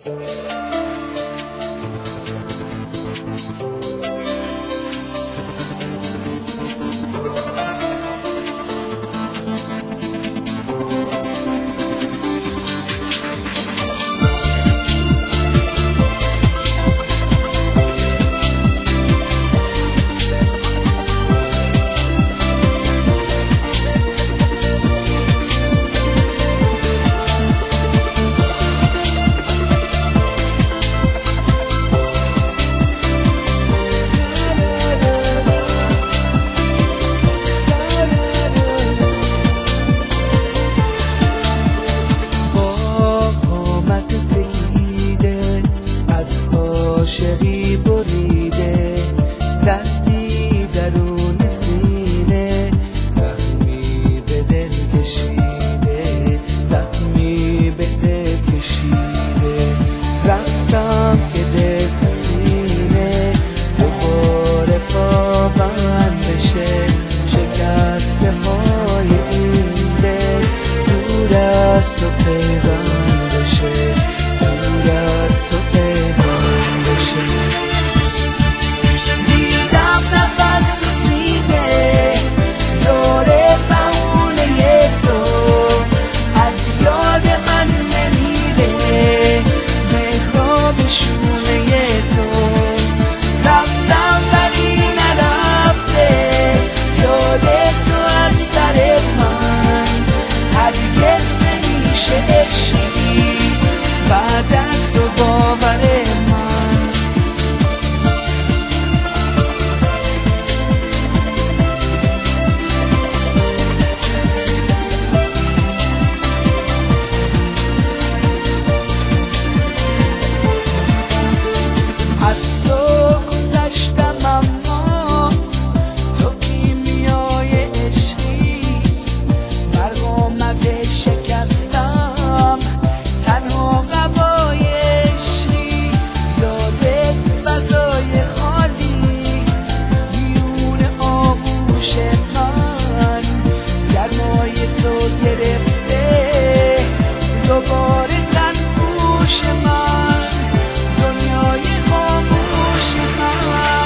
عاشقی بریده، دردی درون سینه، زخمی به دل کشیده، زخمی به دل کشیده. رفتم که دل تو سینه دوباره پابند بشه، شکسته های این دل دور از تو پیوند بشه، دور از تو پیوند بشه. دیدم نفس تو سینه دور بهونه تو، از یاد من نمیره مهراب شونه تو. رفتم ولی نرفته یاد تو از سر من، هرگز نمیشه عشقی بعد از تو باور من. از تو گذشتم اما تو کیمیای عشقی، مرگ اومده شکستم تنها قبای عشقی. یادت فضای خالی میون آغوش من، گرمای تو گرفته دوباره تن پوش من، دنیای خاموش من.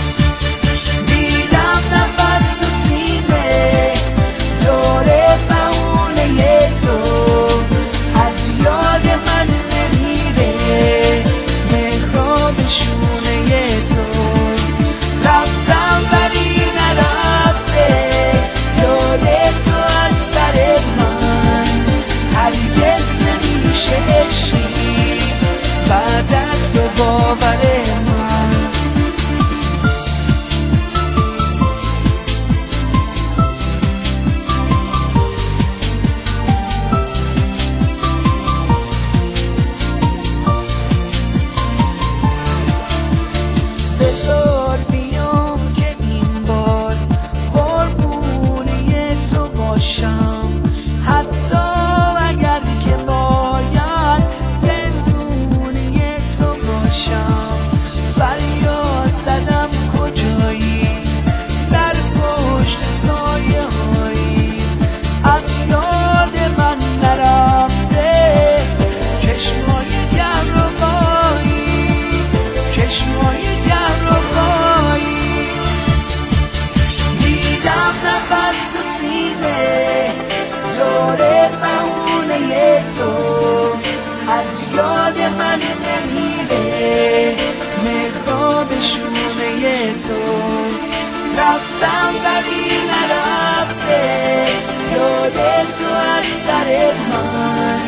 دیدم نفس تو سینه دور بهونه تو، از یاد من نمیره مهراب شونه تو. رفتم ولی نرفته یاد تو از سر من، هرگز نمیشه عشقی بعد از تو باور من. بذار بیام که این بار قربونی تو باشم، حتی اگر که باید زندونی تو باشم. فریاد زدم کجایی در پشت سایه هایی، از یاد من نرفته چشمای گهربایی، چشمای گهربایی. دیدم نفس تو سینه دور بهونه تو، از یاد من نمیره مهراب شونه تو. رفتم ولی نرفته یاد تو از سر من،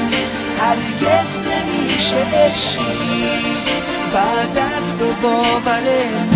هرگز نمیشه عشقی بعد از تو باور من.